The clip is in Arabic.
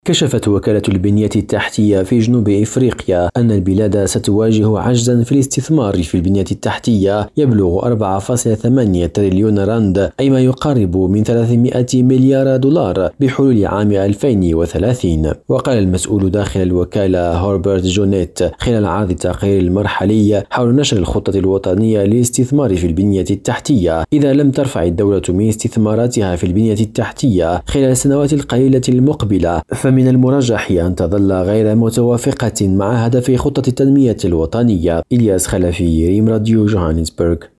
كشفت وكالة البنية التحتية في جنوب إفريقيا أن البلاد ستواجه عجزا في الاستثمار في البنية التحتية يبلغ 4.8 تريليون راند، أي ما يقارب من 300 مليار دولار بحلول عام 2030. وقال المسؤول داخل الوكالة هوربرت جونيت خلال عرض التقرير المرحلي حول نشر الخطة الوطنية للاستثمار في البنية التحتية: إذا لم ترفع الدولة من استثماراتها في البنية التحتية خلال السنوات القليلة المقبلة، فمن المرجح أن تظل غير متوافقة مع هدف خطة التنمية الوطنية. إلياس خلفي، ريم راديو، جوهانسبرغ.